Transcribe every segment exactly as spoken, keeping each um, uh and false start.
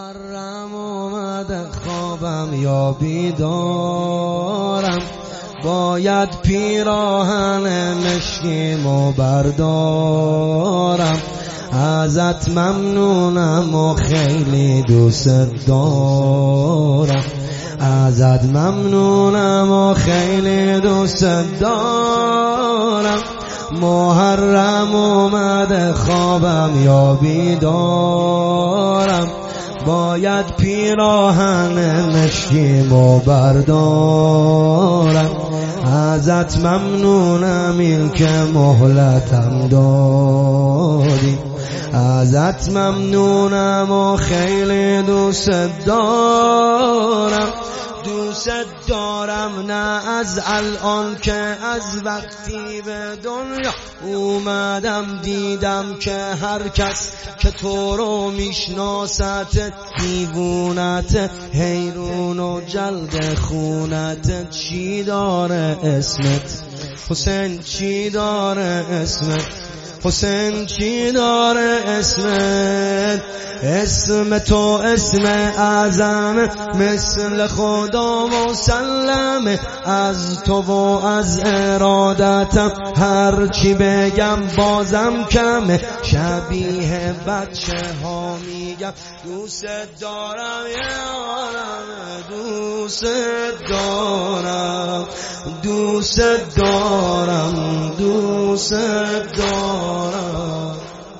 محرم اومده خوابم یا بیدارم، باید پیراهن مشکیمو بردارم. ازت ممنونم و خیلی دوست دارم، ازت ممنونم و خیلی دوست دارم. محرم اومده خوابم یا بیدارم، باید پیراهن مشکیمو بردارم. ازت ممنونم این که مهلتم دادی، ازت ممنونم و خیلی دوست دارم. دوست دارم نه از الان که از وقتی به دنیا اومدم، دیدم که هر کس که تو رو میشناست دیوونت، حیرون و جلد خونت. چی داره اسمت حسین، چی داره اسمت حسین، چی داره اسمت؟ اسم تو اسم اعظم، مثل خدا مسلم. از تو و از ارادتم هر چی بگم بازم کمه. شبیه بچه ها میگم دوست دارم یارم، دوست دارم، دوست دارم، دوست دارم.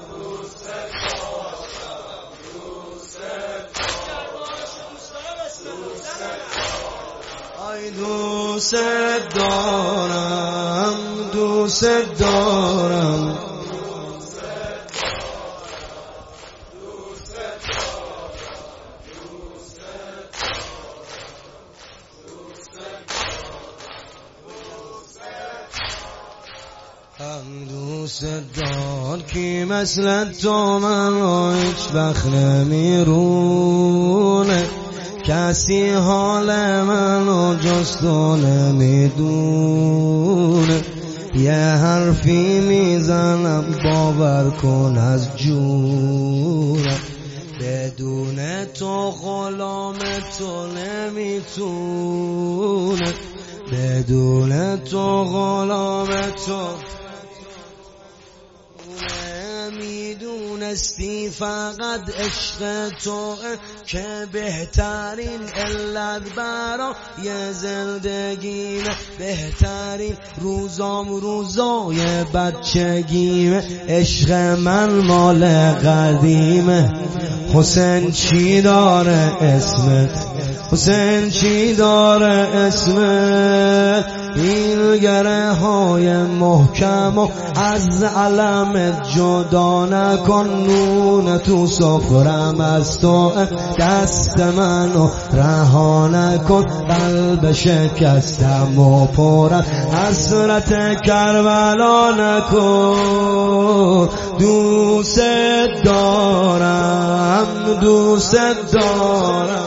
آی دوست دارم، دوست دارم. هم دوست دار کی مثل تو من رو هیچ وقت نمیرونه، کسی حال منو جز تو نمیدونه. یه حرفی میزنم باور کن از جونم، بدون تو غلام تو نمیتونه، بدون تو غلام تو میدونستی. فقط عشق تو که بهترین علت برای زندگیمه، بهترین روزام روزای بچگیمه. عشق من مال قدیمه. حسین چی داره اسمت حسین، چی داره اسمت؟ این گره های محکم و از علمت جدا نکن. نون تو سفرم از تو، دست منو رها نکن. قلب شکستم و پرم حسرت کربلا نکن. دوست دارم، دوست دارم.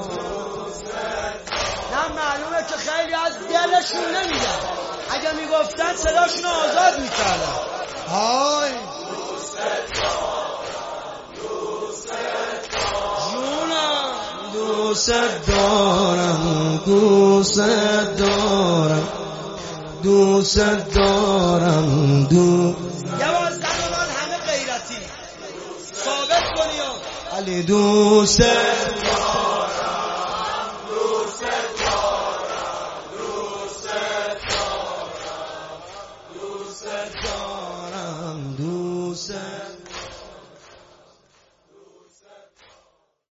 دلشون نمیدن، اگه میگفتن صداشون آزاد میکردن. های جونم، دوست دارم، دوست دارم، دوست دارم. دو یوازده من همه غیرتی ثابت کنیم علی دوست